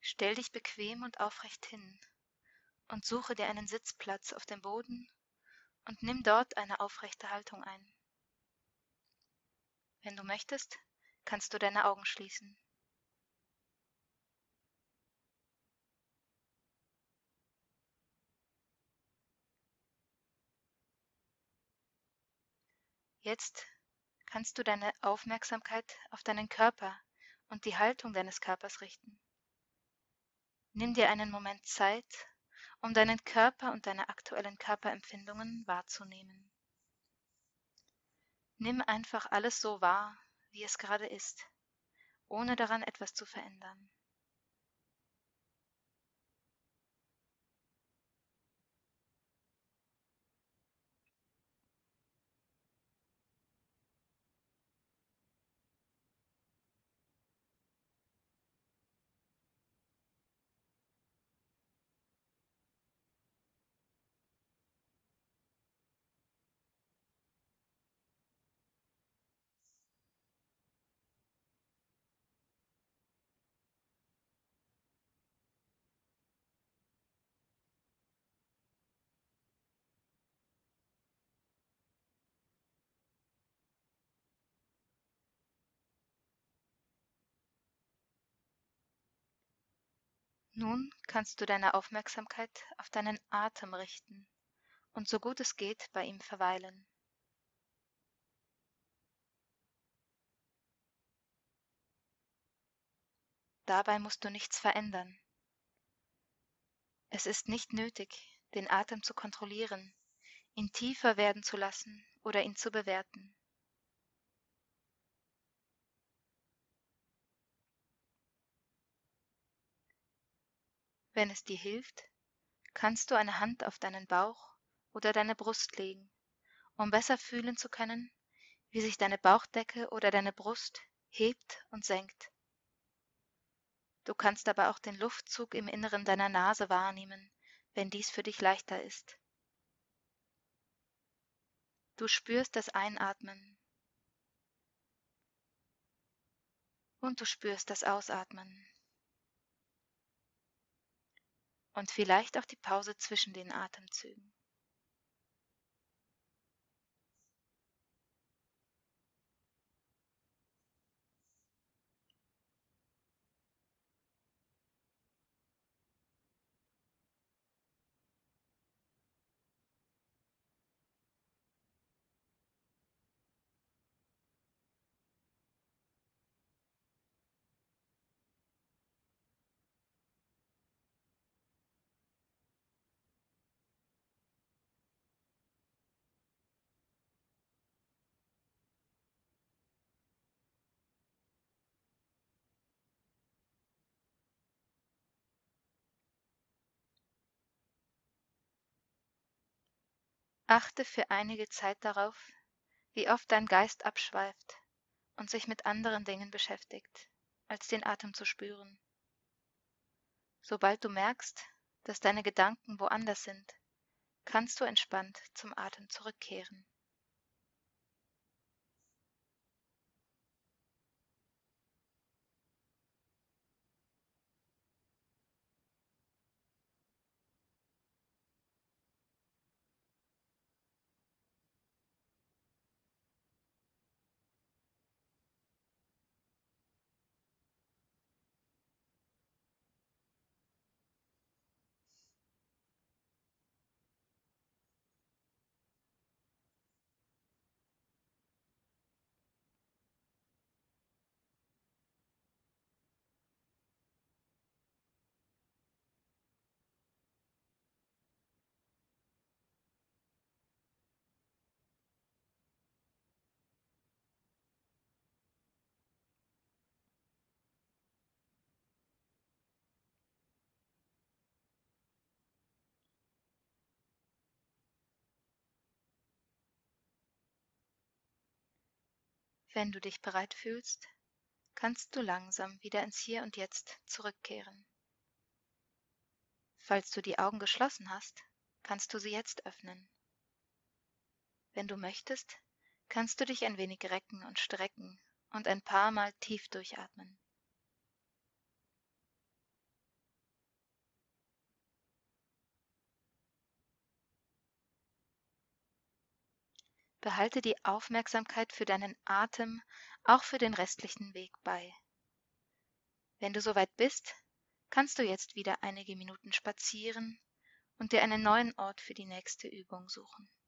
Stell dich bequem und aufrecht hin und suche dir einen Sitzplatz auf dem Boden und nimm dort eine aufrechte Haltung ein. Wenn du möchtest, kannst du deine Augen schließen. Jetzt kannst du deine Aufmerksamkeit auf deinen Körper und die Haltung deines Körpers richten. Nimm dir einen Moment Zeit, um deinen Körper und deine aktuellen Körperempfindungen wahrzunehmen. Nimm einfach alles so wahr, wie es gerade ist, ohne daran etwas zu verändern. Nun kannst du deine Aufmerksamkeit auf deinen Atem richten und so gut es geht bei ihm verweilen. Dabei musst du nichts verändern. Es ist nicht nötig, den Atem zu kontrollieren, ihn tiefer werden zu lassen oder ihn zu bewerten. Wenn es dir hilft, kannst du eine Hand auf deinen Bauch oder deine Brust legen, um besser fühlen zu können, wie sich deine Bauchdecke oder deine Brust hebt und senkt. Du kannst aber auch den Luftzug im Inneren deiner Nase wahrnehmen, wenn dies für dich leichter ist. Du spürst das Einatmen und du spürst das Ausatmen und vielleicht auch die Pause zwischen den Atemzügen. Achte für einige Zeit darauf, wie oft dein Geist abschweift und sich mit anderen Dingen beschäftigt, als den Atem zu spüren. Sobald du merkst, dass deine Gedanken woanders sind, kannst du entspannt zum Atem zurückkehren. Wenn du dich bereit fühlst, kannst du langsam wieder ins Hier und Jetzt zurückkehren. Falls du die Augen geschlossen hast, kannst du sie jetzt öffnen. Wenn du möchtest, kannst du dich ein wenig recken und strecken und ein paar Mal tief durchatmen. Behalte die Aufmerksamkeit für deinen Atem auch für den restlichen Weg bei. Wenn du soweit bist, kannst du jetzt wieder einige Minuten spazieren und dir einen neuen Ort für die nächste Übung suchen.